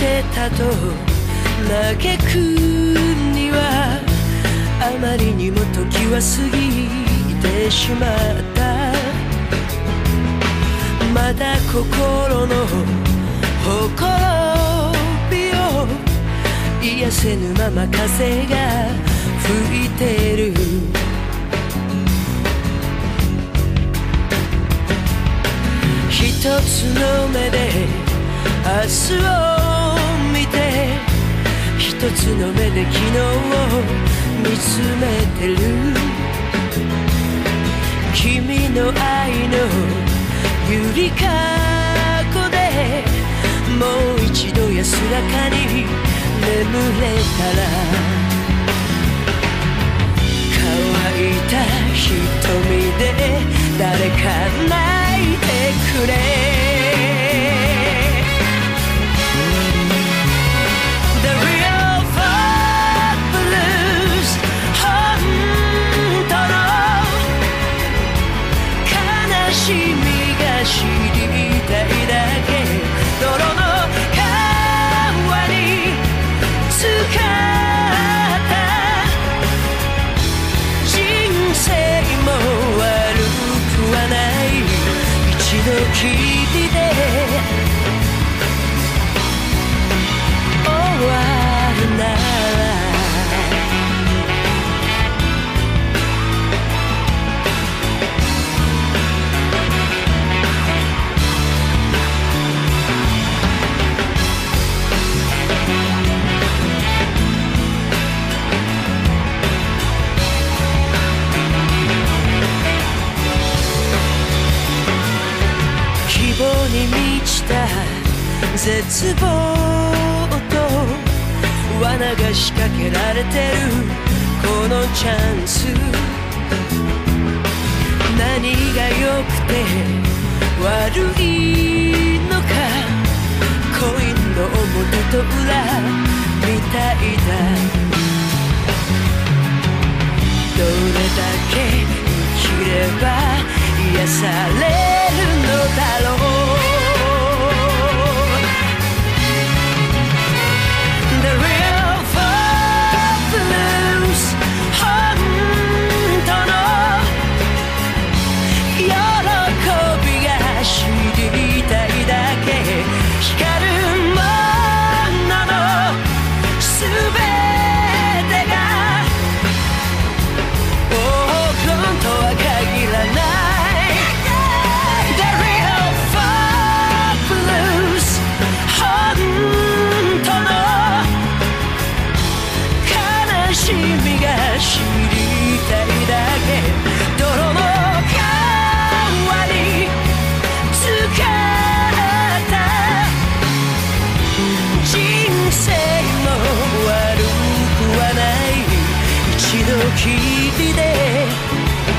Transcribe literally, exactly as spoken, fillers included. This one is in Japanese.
てたと嘆くにはあまりにも時は過ぎてしまった。まだ心のほころびを癒せぬまま風が吹いてる。一つの目で明日を見て、一つの目で昨日を見つめてる。君の愛のゆりかごでもう一度安らかに眠れたら、乾いた瞳で誰か泣いてくれ。知りたいだけ、泥の川に浸かった人生も悪くはない。一度きりで終わるならに満ちた絶望と罠が仕掛けられてるこのチャンス。何が良くて悪いのか、コインの表と裏みたいだ。どれだけ生きれば癒されるのだろう。The real footloose 本当の喜びが知りたいだけ。光るもののすべてが黄金とは限らない。知りたいだけ、泥の川に浸かった人生も悪くはない。一度きりで